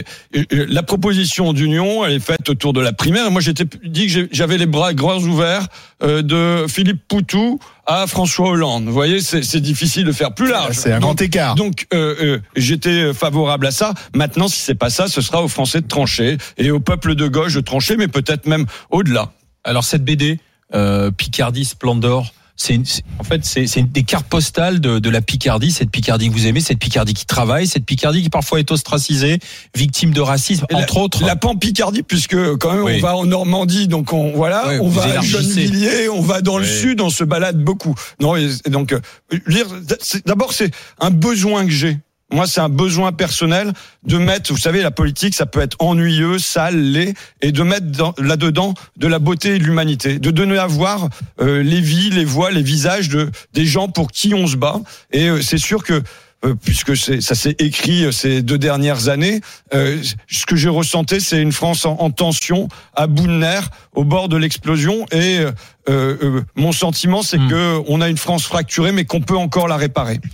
la proposition d'union, elle est faite autour de la primaire. Et moi, j'étais dit que j'avais les bras grands ouverts de Philippe Poutou à François Hollande. Vous voyez, c'est difficile de faire plus large. C'est un grand écart. Donc, j'étais favorable à ça. Maintenant, si c'est pas ça, ce sera aux Français de trancher et au peuple de gauche de trancher, mais peut-être même au-delà. Alors cette BD, Picardie Splendor, c'est une des cartes postales de la Picardie, cette Picardie que vous aimez, cette Picardie qui travaille, cette Picardie qui parfois est ostracisée, victime de racisme, entre autres. La Pan-Picardie, puisque quand même on va en Normandie, donc on va à Gennevilliers, on va dans le sud, on se balade beaucoup. Non, et donc d'abord c'est un besoin que j'ai. Moi, c'est un besoin personnel de mettre, vous savez, la politique, ça peut être ennuyeux, sale, laid, et de mettre là-dedans de la beauté et de l'humanité, de donner à voir les vies, les voix, les visages des gens pour qui on se bat. Et c'est sûr que puisque ça s'est écrit ces 2 dernières années, ce que j'ai ressenti, c'est une France en tension, à bout de nerfs, au bord de l'explosion. Et mon sentiment, c'est que on a une France fracturée, mais qu'on peut encore la réparer.